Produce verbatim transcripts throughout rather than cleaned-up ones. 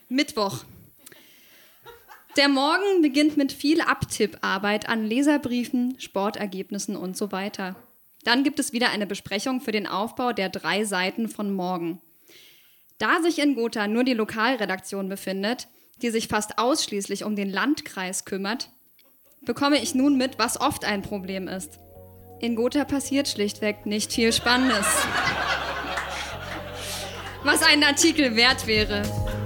Mittwoch. Der Morgen beginnt mit viel Abtipparbeit an Leserbriefen, Sportergebnissen und so weiter. Dann gibt es wieder eine Besprechung für den Aufbau der drei Seiten von morgen. Da sich in Gotha nur die Lokalredaktion befindet, die sich fast ausschließlich um den Landkreis kümmert, bekomme ich nun mit, was oft ein Problem ist. In Gotha passiert schlichtweg nicht viel Spannendes. Was ein Artikel wert wäre.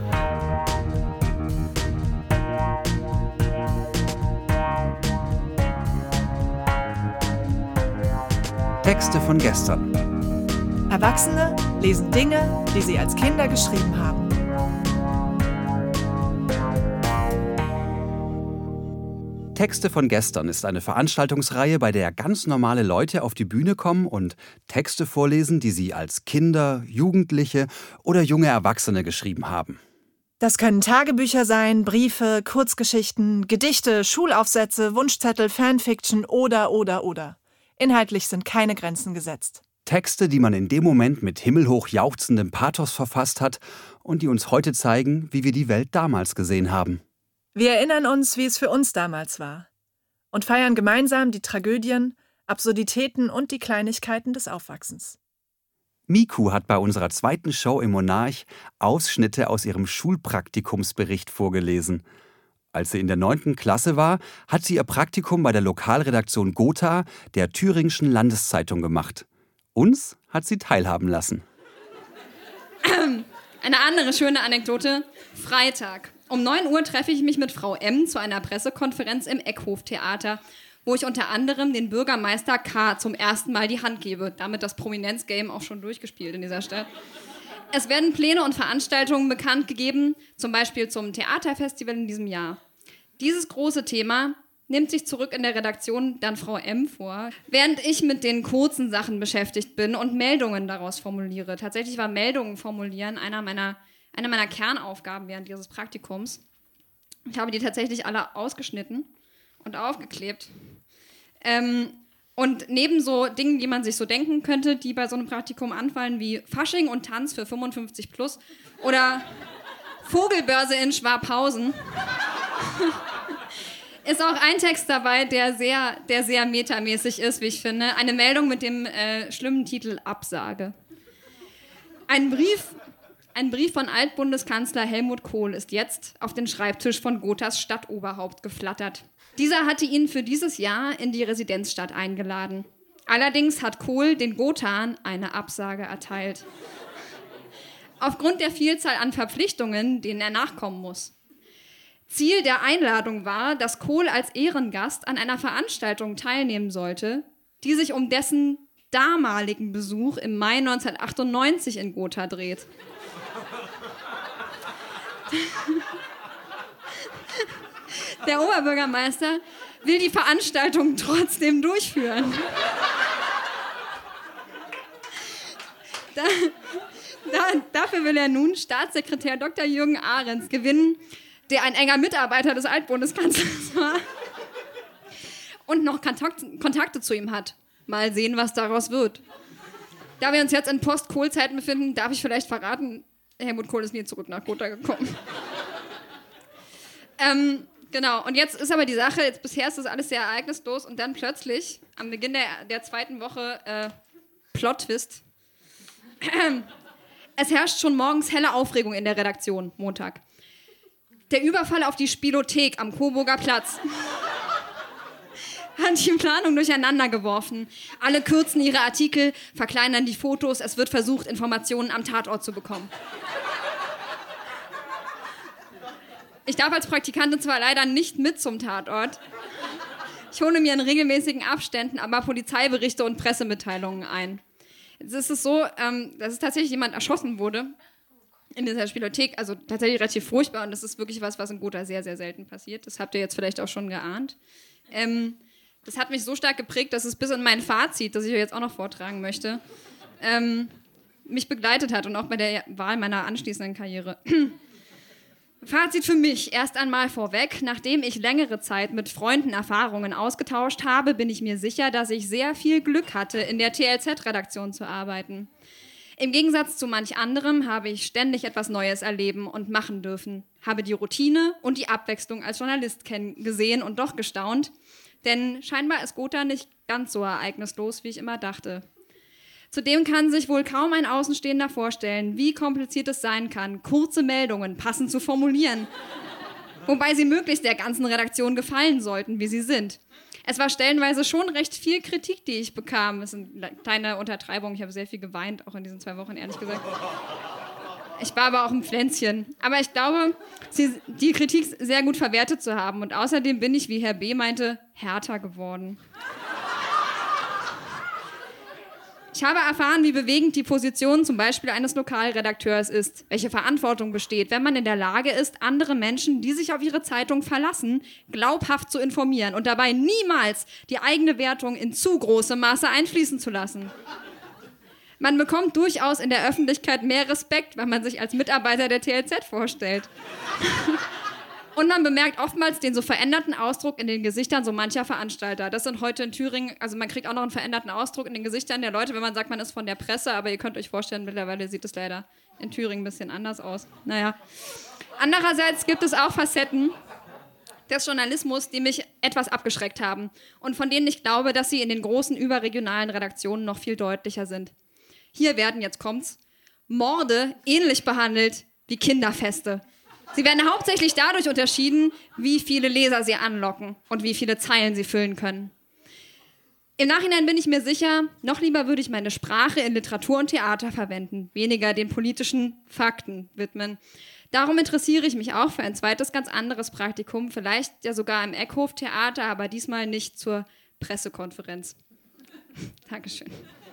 Texte von gestern. Erwachsene lesen Dinge, die sie als Kinder geschrieben haben. Texte von gestern ist eine Veranstaltungsreihe, bei der ganz normale Leute auf die Bühne kommen und Texte vorlesen, die sie als Kinder, Jugendliche oder junge Erwachsene geschrieben haben. Das können Tagebücher sein, Briefe, Kurzgeschichten, Gedichte, Schulaufsätze, Wunschzettel, Fanfiction oder, oder, oder. Inhaltlich sind keine Grenzen gesetzt. Texte, die man in dem Moment mit himmelhoch jauchzendem Pathos verfasst hat und die uns heute zeigen, wie wir die Welt damals gesehen haben. Wir erinnern uns, wie es für uns damals war und feiern gemeinsam die Tragödien, Absurditäten und die Kleinigkeiten des Aufwachsens. Miku hat bei unserer zweiten Show im Monarch Ausschnitte aus ihrem Schulpraktikumsbericht vorgelesen. Als sie in der neunten Klasse war, hat sie ihr Praktikum bei der Lokalredaktion Gotha der Thüringischen Landeszeitung gemacht. Uns hat sie teilhaben lassen. Eine andere schöne Anekdote. Freitag. Um neun Uhr treffe ich mich mit Frau M. zu einer Pressekonferenz im Eckhof-Theater, wo ich unter anderem den Bürgermeister K. zum ersten Mal die Hand gebe. Damit das Prominenz-Game auch schon durchgespielt in dieser Stadt. Es werden Pläne und Veranstaltungen bekannt gegeben, zum Beispiel zum Theaterfestival in diesem Jahr. Dieses große Thema nimmt sich zurück in der Redaktion dann Frau M. vor, während ich mit den kurzen Sachen beschäftigt bin und Meldungen daraus formuliere. Tatsächlich war Meldungen formulieren einer meiner, einer meiner Kernaufgaben während dieses Praktikums. Ich habe die tatsächlich alle ausgeschnitten und aufgeklebt. Ähm, Und neben so Dingen, die man sich so denken könnte, die bei so einem Praktikum anfallen, wie Fasching und Tanz für fünfundfünfzig plus oder Vogelbörse in Schwabhausen, ist auch ein Text dabei, der sehr, der sehr metamäßig ist, wie ich finde. Eine Meldung mit dem äh, schlimmen Titel Absage. Ein Brief, ein Brief von Altbundeskanzler Helmut Kohl ist jetzt auf den Schreibtisch von Gothas Stadtoberhaupt geflattert. Dieser hatte ihn für dieses Jahr in die Residenzstadt eingeladen. Allerdings hat Kohl den Gothaan eine Absage erteilt. Aufgrund der Vielzahl an Verpflichtungen, denen er nachkommen muss. Ziel der Einladung war, dass Kohl als Ehrengast an einer Veranstaltung teilnehmen sollte, die sich um dessen damaligen Besuch im Mai neunzehnhundertachtundneunzig in Gotha dreht. Der Oberbürgermeister will die Veranstaltung trotzdem durchführen. Da, da, dafür will er nun Staatssekretär Doktor Jürgen Ahrens gewinnen, der ein enger Mitarbeiter des Altbundeskanzlers war und noch Kontakt, Kontakte zu ihm hat. Mal sehen, was daraus wird. Da wir uns jetzt in Post-Kohl-Zeiten befinden, darf ich vielleicht verraten, Helmut Kohl ist nie zurück nach Gotha gekommen. ähm... Genau, und jetzt ist aber die Sache, jetzt bisher ist das alles sehr ereignislos und dann plötzlich, am Beginn der, der zweiten Woche, äh, Plot-Twist. Es herrscht schon morgens helle Aufregung in der Redaktion, Montag. Der Überfall auf die Spielothek am Coburger Platz hat die Planung durcheinander geworfen. Alle kürzen ihre Artikel, verkleinern die Fotos, es wird versucht, Informationen am Tatort zu bekommen. Ich darf als Praktikantin zwar leider nicht mit zum Tatort. Ich hole mir in regelmäßigen Abständen aber Polizeiberichte und Pressemitteilungen ein. Jetzt ist es so, ähm, dass es tatsächlich jemand erschossen wurde in dieser Spielothek. Also tatsächlich relativ furchtbar und das ist wirklich was, was in Gotha sehr, sehr selten passiert. Das habt ihr jetzt vielleicht auch schon geahnt. Ähm, das hat mich so stark geprägt, dass es bis in mein Fazit, das ich euch jetzt auch noch vortragen möchte, ähm, mich begleitet hat und auch bei der Wahl meiner anschließenden Karriere. Fazit für mich, erst einmal vorweg, nachdem ich längere Zeit mit Freunden Erfahrungen ausgetauscht habe, bin ich mir sicher, dass ich sehr viel Glück hatte, in der T L Z-Redaktion zu arbeiten. Im Gegensatz zu manch anderem habe ich ständig etwas Neues erleben und machen dürfen, habe die Routine und die Abwechslung als Journalist gesehen und doch gestaunt, denn scheinbar ist Gotha nicht ganz so ereignislos, wie ich immer dachte. Zudem kann sich wohl kaum ein Außenstehender vorstellen, wie kompliziert es sein kann, kurze Meldungen passend zu formulieren, wobei sie möglichst der ganzen Redaktion gefallen sollten, wie sie sind. Es war stellenweise schon recht viel Kritik, die ich bekam. Das ist eine kleine Untertreibung. Ich habe sehr viel geweint, auch in diesen zwei Wochen, ehrlich gesagt. Ich war aber auch ein Pflänzchen. Aber ich glaube, sie, die Kritik sehr gut verwertet zu haben. Und außerdem bin ich, wie Herr B. meinte, härter geworden. Ich habe erfahren, wie bewegend die Position zum Beispiel eines Lokalredakteurs ist, welche Verantwortung besteht, wenn man in der Lage ist, andere Menschen, die sich auf ihre Zeitung verlassen, glaubhaft zu informieren und dabei niemals die eigene Wertung in zu großem Maße einfließen zu lassen. Man bekommt durchaus in der Öffentlichkeit mehr Respekt, wenn man sich als Mitarbeiter der T L Z vorstellt. Und man bemerkt oftmals den so veränderten Ausdruck in den Gesichtern so mancher Veranstalter. Das sind heute in Thüringen, also man kriegt auch noch einen veränderten Ausdruck in den Gesichtern der Leute, wenn man sagt, man ist von der Presse, aber ihr könnt euch vorstellen, mittlerweile sieht es leider in Thüringen ein bisschen anders aus. Naja. Andererseits gibt es auch Facetten des Journalismus, die mich etwas abgeschreckt haben und von denen ich glaube, dass sie in den großen überregionalen Redaktionen noch viel deutlicher sind. Hier werden, jetzt kommt's, Morde ähnlich behandelt wie Kinderfeste. Sie werden hauptsächlich dadurch unterschieden, wie viele Leser sie anlocken und wie viele Zeilen sie füllen können. Im Nachhinein bin ich mir sicher, noch lieber würde ich meine Sprache in Literatur und Theater verwenden, weniger den politischen Fakten widmen. Darum interessiere ich mich auch für ein zweites, ganz anderes Praktikum, vielleicht ja sogar im Eckhof-Theater, aber diesmal nicht zur Pressekonferenz. Dankeschön.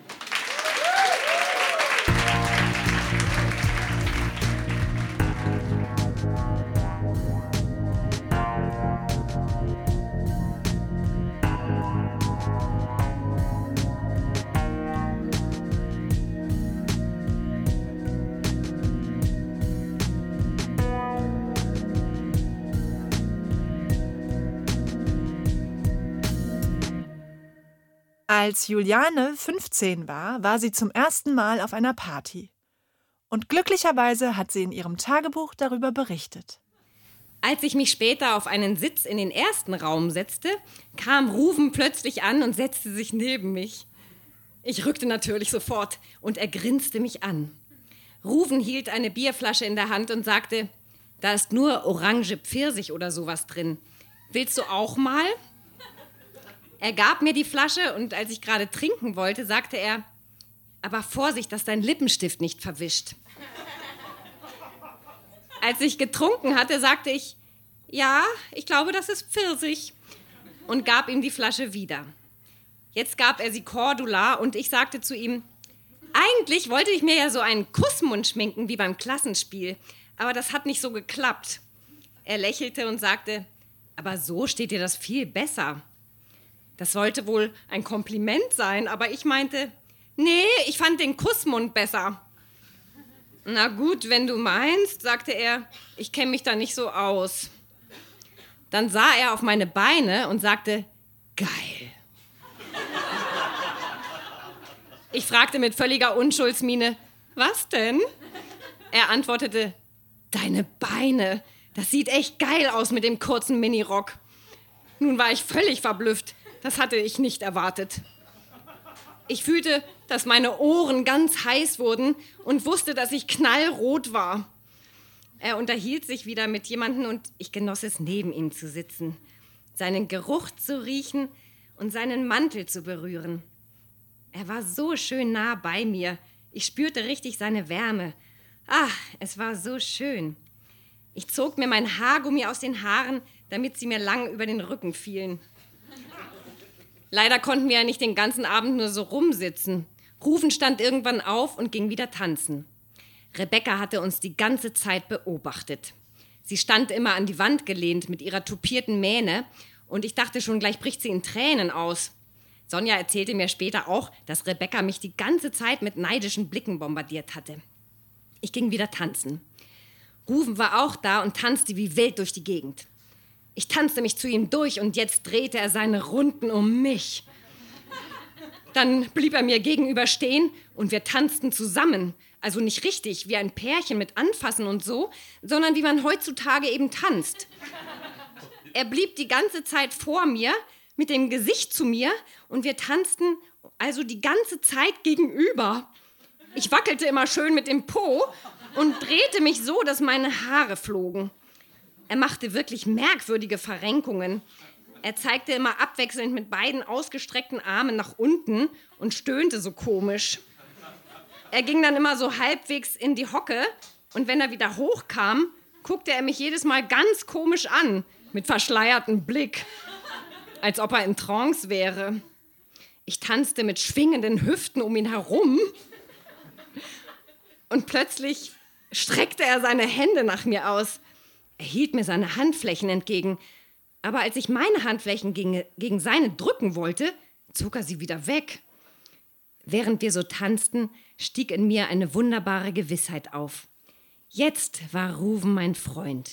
Als Juliane fünfzehn war, war sie zum ersten Mal auf einer Party. Und glücklicherweise hat sie in ihrem Tagebuch darüber berichtet. Als ich mich später auf einen Sitz in den ersten Raum setzte, kam Ruven plötzlich an und setzte sich neben mich. Ich rückte natürlich sofort und er grinste mich an. Ruven hielt eine Bierflasche in der Hand und sagte, da ist nur Orange Pfirsich oder sowas drin. Willst du auch mal? Er gab mir die Flasche und als ich gerade trinken wollte, sagte er, aber Vorsicht, dass dein Lippenstift nicht verwischt. Als ich getrunken hatte, sagte ich, ja, ich glaube, das ist Pfirsich und gab ihm die Flasche wieder. Jetzt gab er sie Cordula und ich sagte zu ihm, eigentlich wollte ich mir ja so einen Kussmund schminken wie beim Klassenspiel, aber das hat nicht so geklappt. Er lächelte und sagte, aber so steht dir das viel besser. Das sollte wohl ein Kompliment sein, aber ich meinte, nee, ich fand den Kussmund besser. Na gut, wenn du meinst, sagte er, ich kenne mich da nicht so aus. Dann sah er auf meine Beine und sagte, geil. Ich fragte mit völliger Unschuldsmiene, was denn? Er antwortete, deine Beine, das sieht echt geil aus mit dem kurzen Minirock. Nun war ich völlig verblüfft. Das hatte ich nicht erwartet. Ich fühlte, dass meine Ohren ganz heiß wurden und wusste, dass ich knallrot war. Er unterhielt sich wieder mit jemandem und ich genoss es, neben ihm zu sitzen, seinen Geruch zu riechen und seinen Mantel zu berühren. Er war so schön nah bei mir. Ich spürte richtig seine Wärme. Ach, es war so schön. Ich zog mir mein Haargummi aus den Haaren, damit sie mir lang über den Rücken fielen. Leider konnten wir ja nicht den ganzen Abend nur so rumsitzen. Ruven stand irgendwann auf und ging wieder tanzen. Rebecca hatte uns die ganze Zeit beobachtet. Sie stand immer an die Wand gelehnt mit ihrer tupierten Mähne und ich dachte schon, gleich bricht sie in Tränen aus. Sonja erzählte mir später auch, dass Rebecca mich die ganze Zeit mit neidischen Blicken bombardiert hatte. Ich ging wieder tanzen. Ruven war auch da und tanzte wie wild durch die Gegend. Ich tanzte mich zu ihm durch und jetzt drehte er seine Runden um mich. Dann blieb er mir gegenüber stehen und wir tanzten zusammen. Also nicht richtig, wie ein Pärchen mit Anfassen und so, sondern wie man heutzutage eben tanzt. Er blieb die ganze Zeit vor mir, mit dem Gesicht zu mir und wir tanzten also die ganze Zeit gegenüber. Ich wackelte immer schön mit dem Po und drehte mich so, dass meine Haare flogen. Er machte wirklich merkwürdige Verrenkungen. Er zeigte immer abwechselnd mit beiden ausgestreckten Armen nach unten und stöhnte so komisch. Er ging dann immer so halbwegs in die Hocke und wenn er wieder hochkam, guckte er mich jedes Mal ganz komisch an, mit verschleiertem Blick, als ob er in Trance wäre. Ich tanzte mit schwingenden Hüften um ihn herum und plötzlich streckte er seine Hände nach mir aus. Er hielt mir seine Handflächen entgegen, aber als ich meine Handflächen gegen, gegen seine drücken wollte, zog er sie wieder weg. Während wir so tanzten, stieg in mir eine wunderbare Gewissheit auf. Jetzt war Ruven mein Freund.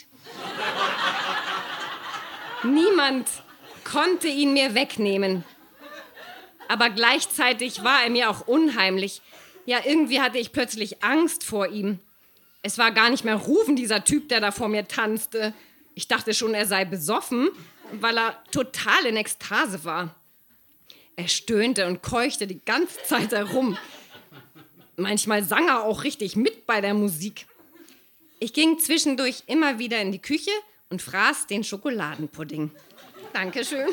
Niemand konnte ihn mir wegnehmen. Aber gleichzeitig war er mir auch unheimlich. Ja, irgendwie hatte ich plötzlich Angst vor ihm. Es war gar nicht mehr Ruven, dieser Typ, der da vor mir tanzte. Ich dachte schon, er sei besoffen, weil er total in Ekstase war. Er stöhnte und keuchte die ganze Zeit herum. Manchmal sang er auch richtig mit bei der Musik. Ich ging zwischendurch immer wieder in die Küche und fraß den Schokoladenpudding. Dankeschön.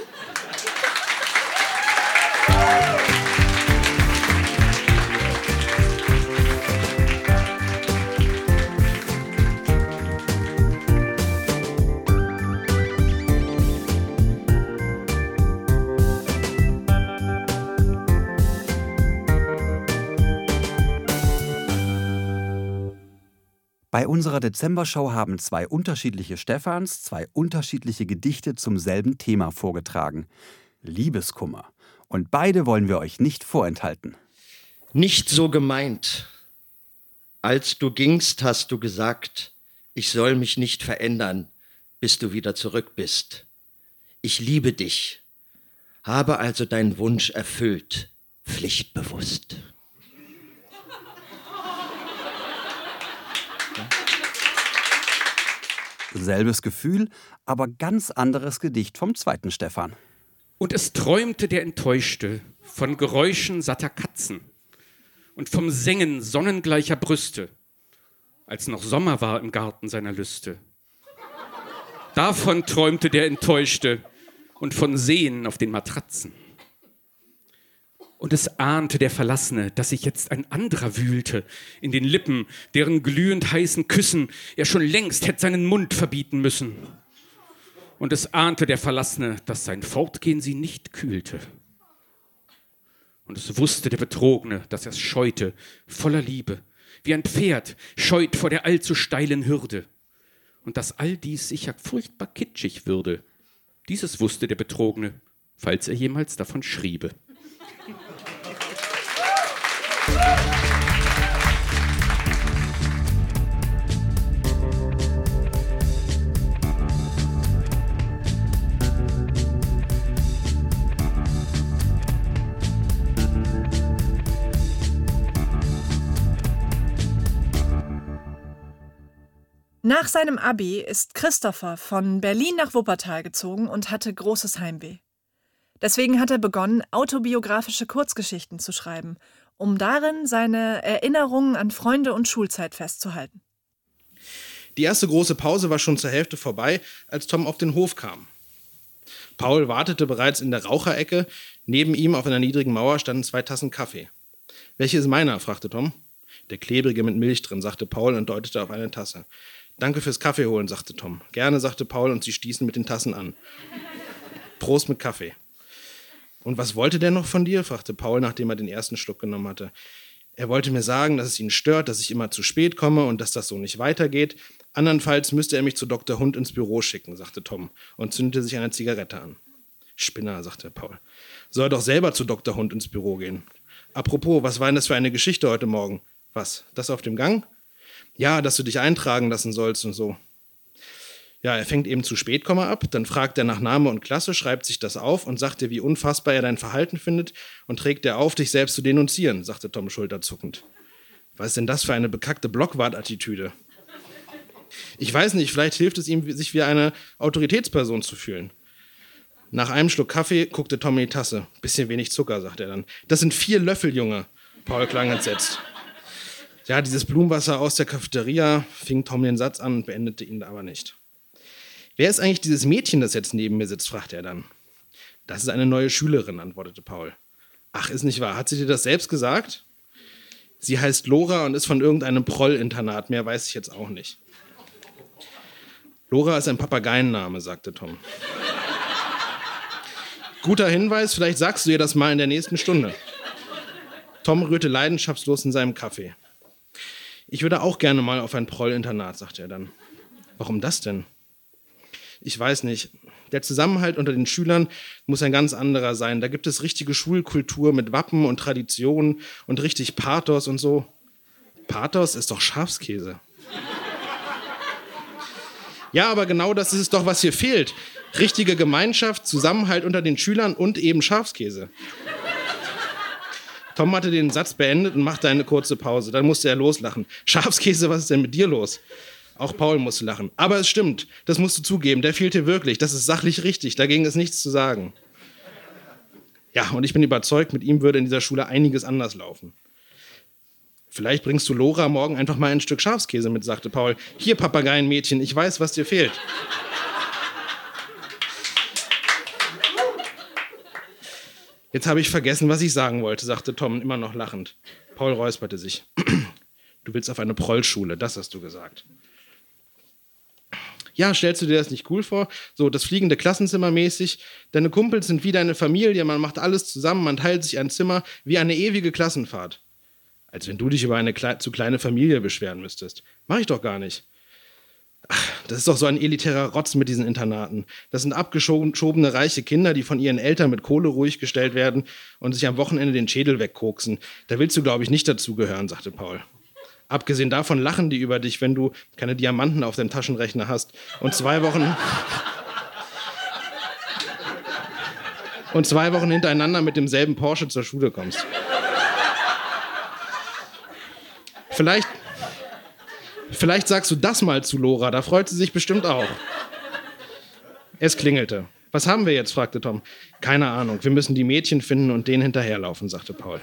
Bei unserer Dezember-Show haben zwei unterschiedliche Stephans zwei unterschiedliche Gedichte zum selben Thema vorgetragen. Liebeskummer. Und beide wollen wir euch nicht vorenthalten. Nicht so gemeint. Als du gingst, hast du gesagt, ich soll mich nicht verändern, bis du wieder zurück bist. Ich liebe dich, habe also deinen Wunsch erfüllt, pflichtbewusst. Selbes Gefühl, aber ganz anderes Gedicht vom zweiten Stephan. Und es träumte der Enttäuschte von Geräuschen satter Katzen und vom Sengen sonnengleicher Brüste, als noch Sommer war im Garten seiner Lüste. Davon träumte der Enttäuschte und von Seen auf den Matratzen. Und es ahnte der Verlassene, dass sich jetzt ein anderer wühlte in den Lippen, deren glühend heißen Küssen er schon längst hätte seinen Mund verbieten müssen. Und es ahnte der Verlassene, dass sein Fortgehen sie nicht kühlte. Und es wusste der Betrogene, dass er es scheute, voller Liebe, wie ein Pferd scheut vor der allzu steilen Hürde. Und dass all dies sicher furchtbar kitschig würde. Dieses wusste der Betrogene, falls er jemals davon schriebe. Nach seinem Abi ist Christopher von Berlin nach Wuppertal gezogen und hatte großes Heimweh. Deswegen hat er begonnen, autobiografische Kurzgeschichten zu schreiben, um darin seine Erinnerungen an Freunde und Schulzeit festzuhalten. Die erste große Pause war schon zur Hälfte vorbei, als Tom auf den Hof kam. Paul wartete bereits in der Raucherecke. Neben ihm auf einer niedrigen Mauer standen zwei Tassen Kaffee. »Welche ist meiner?« fragte Tom. »Der klebrige mit Milch drin«, sagte Paul und deutete auf eine Tasse. »Danke fürs Kaffee holen«, sagte Tom. »Gerne«, sagte Paul und sie stießen mit den Tassen an. »Prost mit Kaffee.« »Und was wollte der noch von dir?« fragte Paul, nachdem er den ersten Schluck genommen hatte. »Er wollte mir sagen, dass es ihn stört, dass ich immer zu spät komme und dass das so nicht weitergeht. Andernfalls müsste er mich zu Doktor Hund ins Büro schicken«, sagte Tom und zündete sich eine Zigarette an. »Spinner«, sagte Paul. »Soll er doch selber zu Doktor Hund ins Büro gehen. Apropos, was war denn das für eine Geschichte heute Morgen?« »Was, das auf dem Gang?« »Ja, dass du dich eintragen lassen sollst und so.« Ja, er fängt eben zu spät, Komma ab, dann fragt er nach Name und Klasse, schreibt sich das auf und sagt dir, wie unfassbar er dein Verhalten findet und trägt dir auf, dich selbst zu denunzieren, sagte Tom schulterzuckend. Was ist denn das für eine bekackte Blockwart-Attitüde? Ich weiß nicht, vielleicht hilft es ihm, sich wie eine Autoritätsperson zu fühlen. Nach einem Schluck Kaffee guckte Tom in die Tasse. Bisschen wenig Zucker, sagt er dann. Das sind vier Löffel, Junge. Paul klang entsetzt. Ja, dieses Blumenwasser aus der Cafeteria, fing Tom den Satz an und beendete ihn aber nicht. Wer ist eigentlich dieses Mädchen, das jetzt neben mir sitzt, fragte er dann. Das ist eine neue Schülerin, antwortete Paul. Ach, ist nicht wahr. Hat sie dir das selbst gesagt? Sie heißt Lora und ist von irgendeinem Proll-Internat. Mehr weiß ich jetzt auch nicht. Lora ist ein Papageienname, sagte Tom. Guter Hinweis, vielleicht sagst du ihr das mal in der nächsten Stunde. Tom rührte leidenschaftslos in seinem Kaffee. Ich würde auch gerne mal auf ein Proll-Internat, sagte er dann. Warum das denn? Ich weiß nicht. Der Zusammenhalt unter den Schülern muss ein ganz anderer sein. Da gibt es richtige Schulkultur mit Wappen und Traditionen und richtig Pathos und so. Pathos ist doch Schafskäse. Ja, aber genau das ist es doch, was hier fehlt. Richtige Gemeinschaft, Zusammenhalt unter den Schülern und eben Schafskäse. Tom hatte den Satz beendet und machte eine kurze Pause. Dann musste er loslachen. Schafskäse, was ist denn mit dir los? Auch Paul musste lachen. Aber es stimmt, das musst du zugeben, der fehlte wirklich. Das ist sachlich richtig, dagegen ist nichts zu sagen. Ja, und ich bin überzeugt, mit ihm würde in dieser Schule einiges anders laufen. Vielleicht bringst du Lora morgen einfach mal ein Stück Schafskäse mit, sagte Paul. Hier, Papageienmädchen, ich weiß, was dir fehlt. Jetzt habe ich vergessen, was ich sagen wollte, sagte Tom, immer noch lachend. Paul räusperte sich. Du willst auf eine Prollschule, das hast du gesagt. Ja, stellst du dir das nicht cool vor? So, das fliegende Klassenzimmer mäßig. Deine Kumpels sind wie deine Familie, man macht alles zusammen, man teilt sich ein Zimmer, wie eine ewige Klassenfahrt. Als wenn du dich über eine kle- zu kleine Familie beschweren müsstest. Mach ich doch gar nicht. Ach, das ist doch so ein elitärer Rotz mit diesen Internaten. Das sind abgeschobene reiche Kinder, die von ihren Eltern mit Kohle ruhig gestellt werden und sich am Wochenende den Schädel wegkoksen. Da willst du, glaube ich, nicht dazugehören, sagte Paul. Abgesehen davon lachen die über dich, wenn du keine Diamanten auf deinem Taschenrechner hast und zwei Wochen und zwei Wochen hintereinander mit demselben Porsche zur Schule kommst. Vielleicht, vielleicht sagst du das mal zu Lora, da freut sie sich bestimmt auch. Es klingelte. Was haben wir jetzt, fragte Tom. Keine Ahnung, wir müssen die Mädchen finden und denen hinterherlaufen, sagte Paul.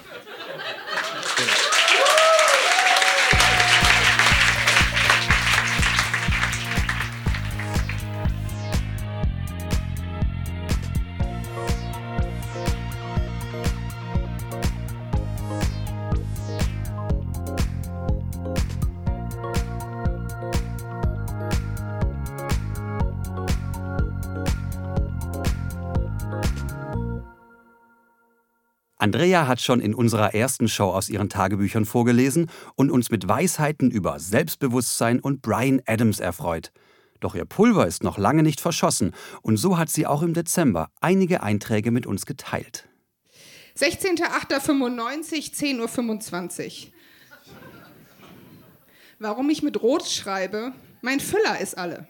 Andrea hat schon in unserer ersten Show aus ihren Tagebüchern vorgelesen und uns mit Weisheiten über Selbstbewusstsein und Bryan Adams erfreut. Doch ihr Pulver ist noch lange nicht verschossen und so hat sie auch im Dezember einige Einträge mit uns geteilt. sechzehnter achter fünfundneunzig, zehn Uhr fünfundzwanzig. Warum ich mit Rot schreibe? Mein Füller ist alle.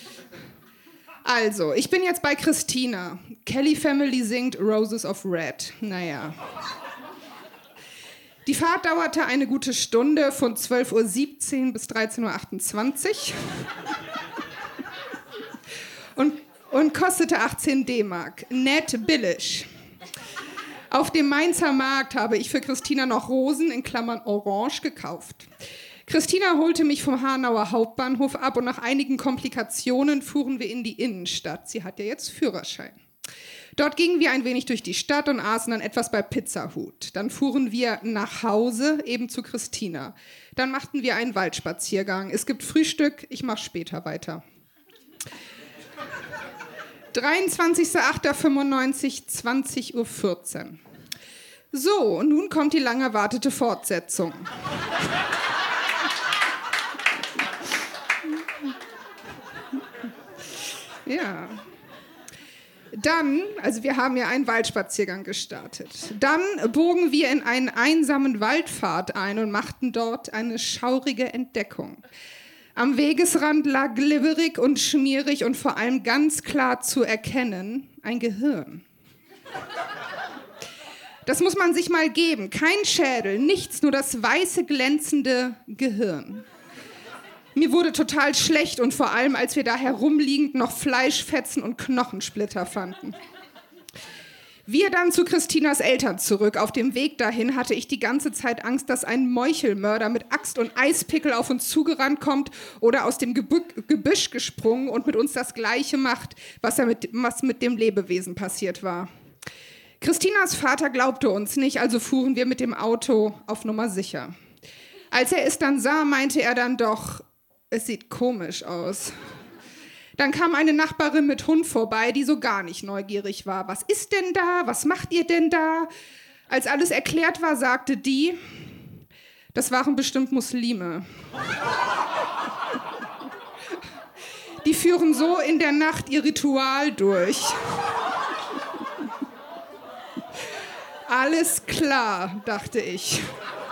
Also, ich bin jetzt bei Christina. Kelly Family singt Roses of Red. Naja. Die Fahrt dauerte eine gute Stunde von zwölf Uhr siebzehn bis dreizehn Uhr achtundzwanzig und, und kostete achtzehn D-Mark. Nett billig. Auf dem Mainzer Markt habe ich für Christina noch Rosen in Klammern orange gekauft. Christina holte mich vom Hanauer Hauptbahnhof ab und nach einigen Komplikationen fuhren wir in die Innenstadt. Sie hat ja jetzt Führerschein. Dort gingen wir ein wenig durch die Stadt und aßen dann etwas bei Pizza Hut. Dann fuhren wir nach Hause, eben zu Christina. Dann machten wir einen Waldspaziergang. Es gibt Frühstück, ich mache später weiter. dreiundzwanzigster achter fünfundneunzig, zwanzig Uhr vierzehn. So, und nun kommt die lang erwartete Fortsetzung. Ja. Dann, also wir haben ja einen Waldspaziergang gestartet. Dann bogen wir in einen einsamen Waldpfad ein und machten dort eine schaurige Entdeckung. Am Wegesrand lag glibberig und schmierig und vor allem ganz klar zu erkennen ein Gehirn. Das muss man sich mal geben. Kein Schädel, nichts, nur das weiße, glänzende Gehirn. Mir wurde total schlecht und vor allem, als wir da herumliegend noch Fleischfetzen und Knochensplitter fanden. Wir dann zu Christinas Eltern zurück. Auf dem Weg dahin hatte ich die ganze Zeit Angst, dass ein Meuchelmörder mit Axt und Eispickel auf uns zugerannt kommt oder aus dem Gebü- Gebüsch gesprungen und mit uns das Gleiche macht, was, er mit, was mit dem Lebewesen passiert war. Christinas Vater glaubte uns nicht, also fuhren wir mit dem Auto auf Nummer sicher. Als er es dann sah, meinte er dann doch, es sieht komisch aus. Dann kam eine Nachbarin mit Hund vorbei, die so gar nicht neugierig war. Was ist denn da? Was macht ihr denn da? Als alles erklärt war, sagte die, das waren bestimmt Muslime. Die führen so in der Nacht ihr Ritual durch. Alles klar, dachte ich.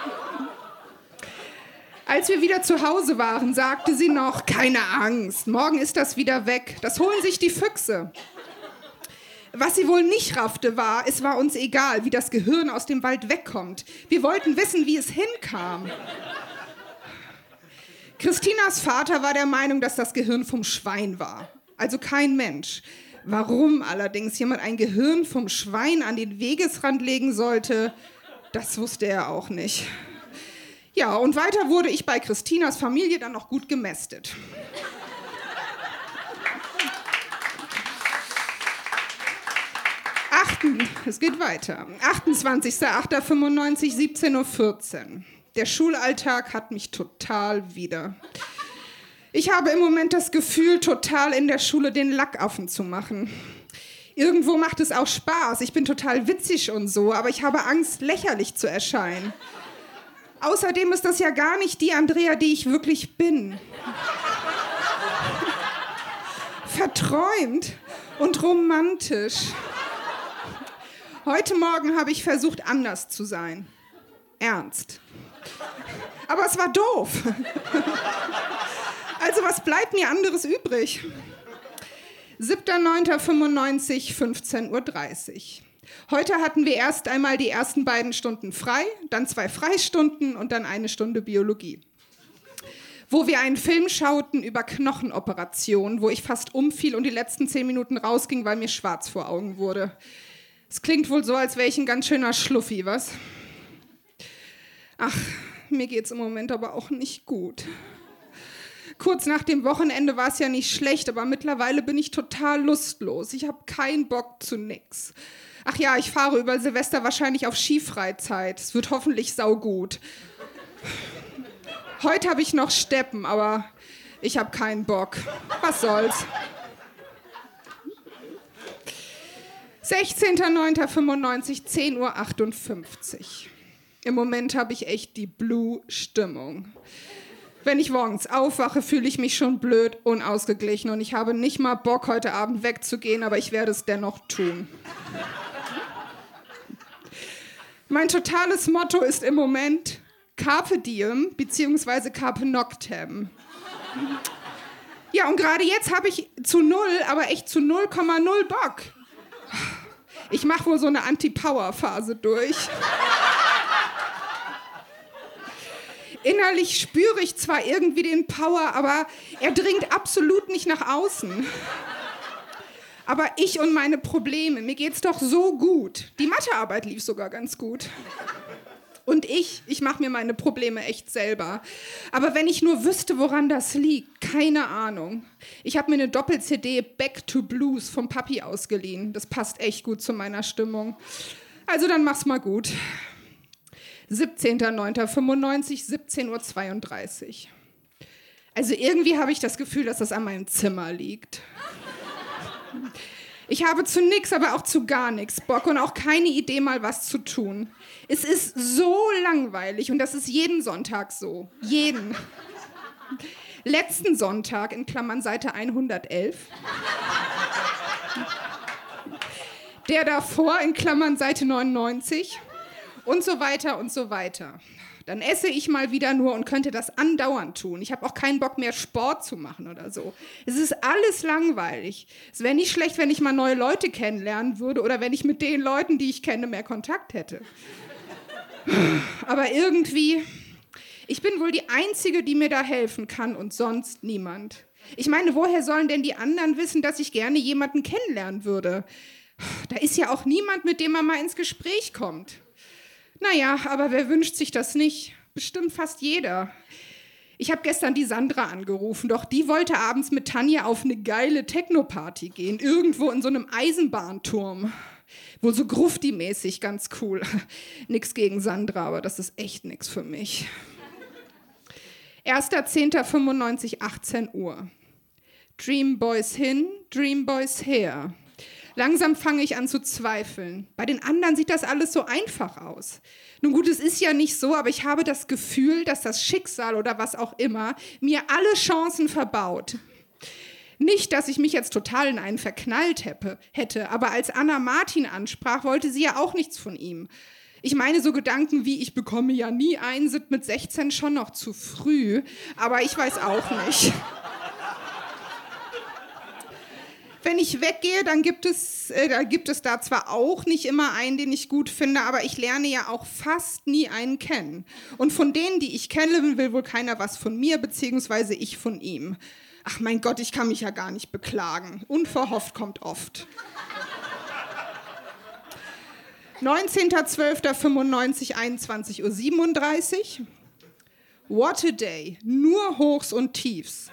Als wir wieder zu Hause waren, sagte sie noch, keine Angst, morgen ist das wieder weg. Das holen sich die Füchse. Was sie wohl nicht raffte, war, es war uns egal, wie das Gehirn aus dem Wald wegkommt. Wir wollten wissen, wie es hinkam. Christinas Vater war der Meinung, dass das Gehirn vom Schwein war. Also kein Mensch. Warum allerdings jemand ein Gehirn vom Schwein an den Wegesrand legen sollte, das wusste er auch nicht. Ja, und weiter wurde ich bei Christinas Familie dann noch gut gemästet. Achten, es geht weiter. achtundzwanzigster achter fünfundneunzig, siebzehn Uhr vierzehn. Der Schulalltag hat mich total wieder. Ich habe im Moment das Gefühl, total in der Schule den Lackaffen zu machen. Irgendwo macht es auch Spaß. Ich bin total witzig und so, aber ich habe Angst, lächerlich zu erscheinen. Außerdem ist das ja gar nicht die Andrea, die ich wirklich bin. Verträumt und romantisch. Heute Morgen habe ich versucht, anders zu sein. Ernst. Aber es war doof. Also was bleibt mir anderes übrig? siebter neunter fünfundneunzig, fünfzehn Uhr dreißig. Heute hatten wir erst einmal die ersten beiden Stunden frei, dann zwei Freistunden und dann eine Stunde Biologie. Wo wir einen Film schauten über Knochenoperationen, wo ich fast umfiel und die letzten zehn Minuten rausging, weil mir schwarz vor Augen wurde. Es klingt wohl so, als wäre ich ein ganz schöner Schluffi, was? Ach, mir geht's im Moment aber auch nicht gut. Kurz nach dem Wochenende war es ja nicht schlecht, aber mittlerweile bin ich total lustlos. Ich habe keinen Bock zu nix. Ach ja, ich fahre über Silvester wahrscheinlich auf Skifreizeit. Es wird hoffentlich saugut. Heute habe ich noch Steppen, aber ich habe keinen Bock. Was soll's? sechzehnter neunter fünfundneunzig, zehn Uhr achtundfünfzig. Im Moment habe ich echt die Blue-Stimmung. Wenn ich morgens aufwache, fühle ich mich schon blöd, unausgeglichen und ich habe nicht mal Bock, heute Abend wegzugehen, aber ich werde es dennoch tun. Mein totales Motto ist im Moment Carpe Diem bzw. Carpe Noctem. Ja, und gerade jetzt habe ich zu null, aber echt zu null Komma null Bock. Ich mache wohl so eine Anti-Power-Phase durch. Innerlich spüre ich zwar irgendwie den Power, aber er dringt absolut nicht nach außen. Aber ich und meine Probleme, mir geht's doch so gut. Die Mathearbeit lief sogar ganz gut. Und ich, ich mache mir meine Probleme echt selber. Aber wenn ich nur wüsste, woran das liegt, keine Ahnung. Ich habe mir eine Doppel-C D Back to Blues vom Papi ausgeliehen. Das passt echt gut zu meiner Stimmung. Also dann mach's mal gut. siebzehnter neunter fünfundneunzig, siebzehn Uhr zweiunddreißig. Also irgendwie habe ich das Gefühl, dass das an meinem Zimmer liegt. Ich habe zu nix, aber auch zu gar nichts Bock und auch keine Idee, mal was zu tun. Es ist so langweilig und das ist jeden Sonntag so. Jeden. Letzten Sonntag, in Klammern Seite hundertelf. Der davor, in Klammern Seite neunundneunzig. Und so weiter und so weiter. Dann esse ich mal wieder nur und könnte das andauernd tun. Ich habe auch keinen Bock mehr, Sport zu machen oder so. Es ist alles langweilig. Es wäre nicht schlecht, wenn ich mal neue Leute kennenlernen würde oder wenn ich mit den Leuten, die ich kenne, mehr Kontakt hätte. Aber irgendwie, ich bin wohl die Einzige, die mir da helfen kann und sonst niemand. Ich meine, woher sollen denn die anderen wissen, dass ich gerne jemanden kennenlernen würde? Da ist ja auch niemand, mit dem man mal ins Gespräch kommt. Naja, aber wer wünscht sich das nicht? Bestimmt fast jeder. Ich habe gestern die Sandra angerufen, doch die wollte abends mit Tanja auf eine geile Techno-Party gehen, irgendwo in so einem Eisenbahnturm. Wohl so Grufti-mäßig, ganz cool. Nix gegen Sandra, aber das ist echt nix für mich. erster zehnter fünfundneunzig, achtzehn Uhr. Dream Boys hin, Dream Boys her. Langsam fange ich an zu zweifeln. Bei den anderen sieht das alles so einfach aus. Nun gut, es ist ja nicht so, aber ich habe das Gefühl, dass das Schicksal oder was auch immer mir alle Chancen verbaut. Nicht, dass ich mich jetzt total in einen verknallt hätte, aber als Anna Martin ansprach, wollte sie ja auch nichts von ihm. Ich meine, so Gedanken wie, ich bekomme ja nie einen, sind mit sechzehn schon noch zu früh, aber ich weiß auch nicht. Wenn ich weggehe, dann gibt es, äh, da gibt es da zwar auch nicht immer einen, den ich gut finde, aber ich lerne ja auch fast nie einen kennen. Und von denen, die ich kenne, will wohl keiner was von mir, beziehungsweise ich von ihm. Ach mein Gott, ich kann mich ja gar nicht beklagen. Unverhofft kommt oft. neunzehnter zwölfter fünfundneunzig, einundzwanzig Uhr siebenunddreißig. What a day. Nur Hochs und Tiefs.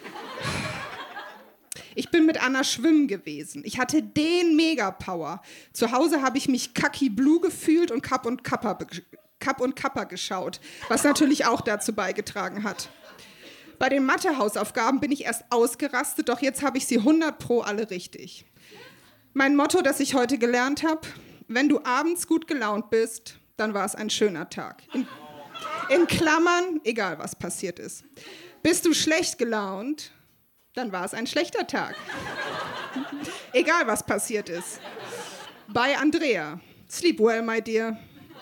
Ich bin mit Anna schwimmen gewesen. Ich hatte den Megapower. Zu Hause habe ich mich Kaki Blue gefühlt und Kapp und Kappa, Kapp und Kappa geschaut, was natürlich auch dazu beigetragen hat. Bei den Mathe-Hausaufgaben bin ich erst ausgerastet, doch jetzt habe ich sie hundert pro alle richtig. Mein Motto, das ich heute gelernt habe: Wenn du abends gut gelaunt bist, dann war es ein schöner Tag. In, in Klammern, egal was passiert ist. Bist du schlecht gelaunt, dann war es ein schlechter Tag. Egal, was passiert ist. Bei Andrea. Sleep well, my dear.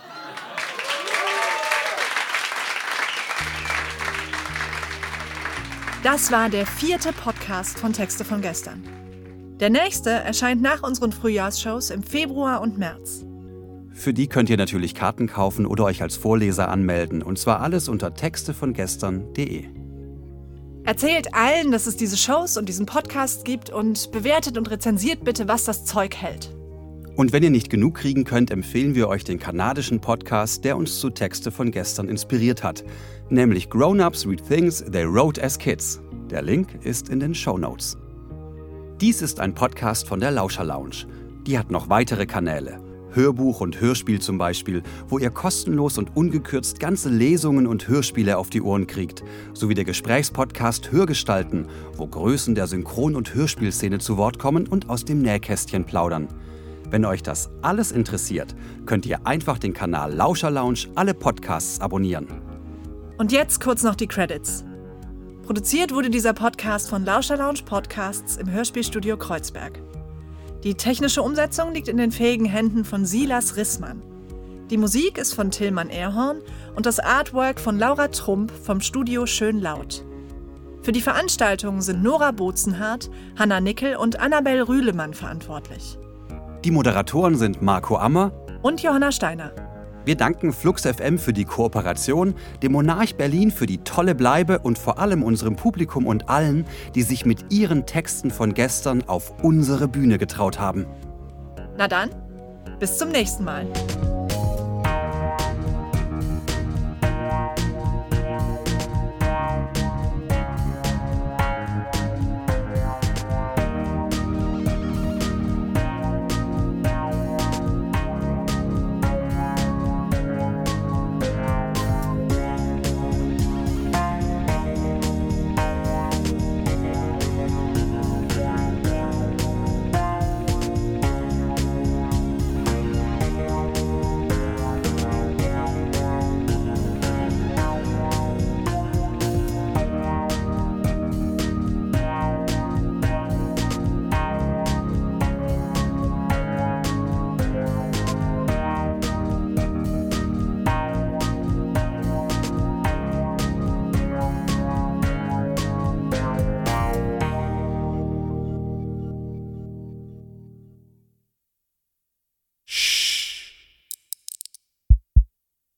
Das war der vierte Podcast von Texte von gestern. Der nächste erscheint nach unseren Frühjahrsshows im Februar und März. Für die könnt ihr natürlich Karten kaufen oder euch als Vorleser anmelden. Und zwar alles unter textevongestern punkt de. Erzählt allen, dass es diese Shows und diesen Podcast gibt und bewertet und rezensiert bitte, was das Zeug hält. Und wenn ihr nicht genug kriegen könnt, empfehlen wir euch den kanadischen Podcast, der uns zu Texte von gestern inspiriert hat, nämlich Grown-Ups Read Things They Wrote as Kids. Der Link ist in den Shownotes. Dies ist ein Podcast von der Lauscher Lounge. Die hat noch weitere Kanäle. Hörbuch und Hörspiel zum Beispiel, wo ihr kostenlos und ungekürzt ganze Lesungen und Hörspiele auf die Ohren kriegt, sowie der Gesprächspodcast Hörgestalten, wo Größen der Synchron- und Hörspielszene zu Wort kommen und aus dem Nähkästchen plaudern. Wenn euch das alles interessiert, könnt ihr einfach den Kanal Lauscher Lounge alle Podcasts abonnieren. Und jetzt kurz noch die Credits. Produziert wurde dieser Podcast von Lauscher Lounge Podcasts im Hörspielstudio Kreuzberg. Die technische Umsetzung liegt in den fähigen Händen von Silas Rissmann. Die Musik ist von Tillmann Erhorn und das Artwork von Laura Trump vom Studio Schön Laut. Für die Veranstaltung sind Nora Bozenhardt, Hanna Nickel und Annabel Rühlemann verantwortlich. Die Moderatoren sind Marco Ammer und Johanna Steiner. Wir danken Flux F M für die Kooperation, dem Monarch Berlin für die tolle Bleibe und vor allem unserem Publikum und allen, die sich mit ihren Texten von gestern auf unsere Bühne getraut haben. Na dann, bis zum nächsten Mal.